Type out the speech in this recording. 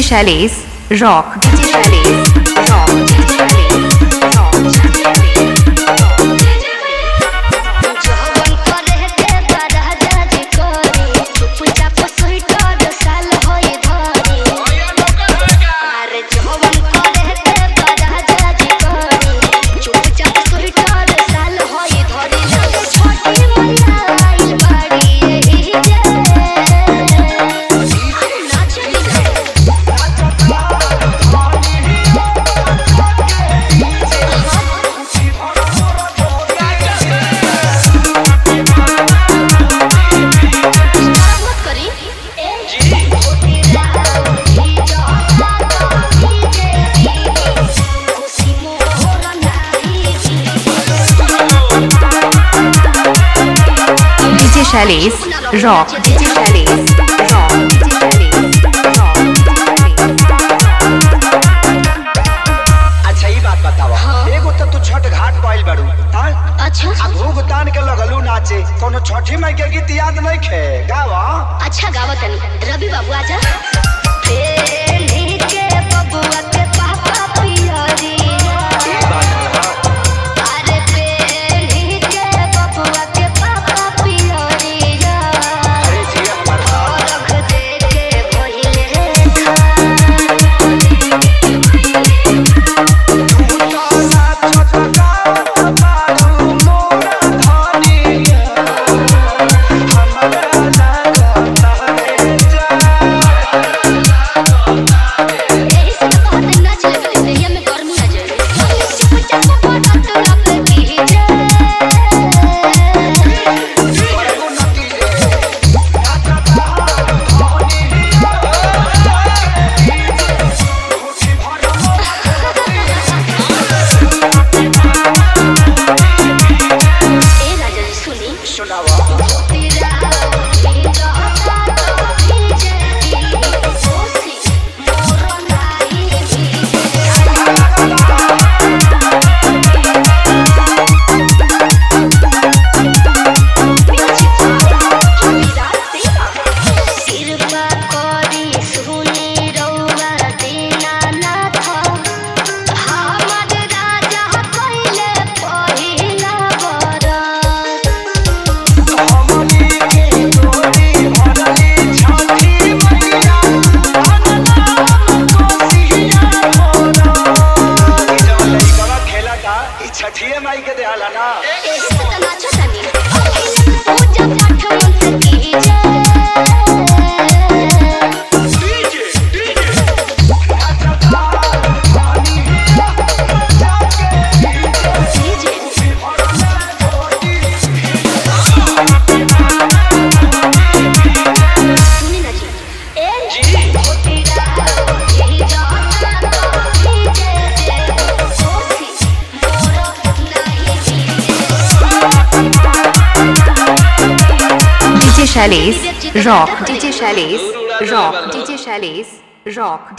Shailesh Rock. DJ Shailesh Rock. DJ Shailesh Rock. DJ Shailesh Rock. DJ Shailesh Rock. DJ Shailesh Rock. अच्छा ये बात बतावा एगो तो तू छठ घाट पाइल बाड़ू हां अच्छा अब भूख तान के लगलू नाचे कोनो छठी माई के गीत याद नहीं खे गावा अच्छा गावा तनी रवि बाबू आजा पेली के बबुआ के पापा पियरी अरे पेली के बबुआ के पापा पियरी अरे जी हमारा रख दे के भइले छठिए माई के देहाला ना DJ Shailesh Rock. DJ Shailesh Rock. DJ Shailesh Rock.